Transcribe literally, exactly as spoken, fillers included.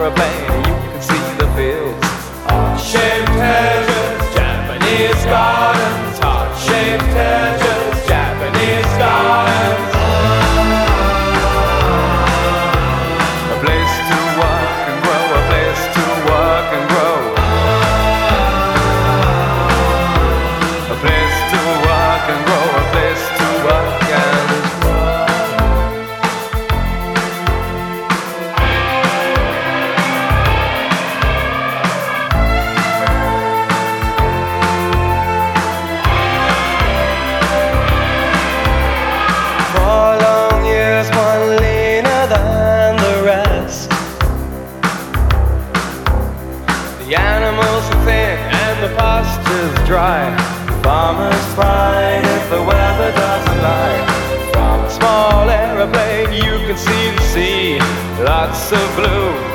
aeroplane, you can see the fields. Heart-shaped hedges, Japanese gardens. Heart-shaped hedges, Japanese gardens. A place to work and grow, a place to work and grow. A place to work and grow, a place to work and grow. Four long years, one leaner than the rest. The animals are thin and the pasture's dry. Farmers pride if the weather doesn't lie. From a small aeroplane you can see the sea, lots of blue.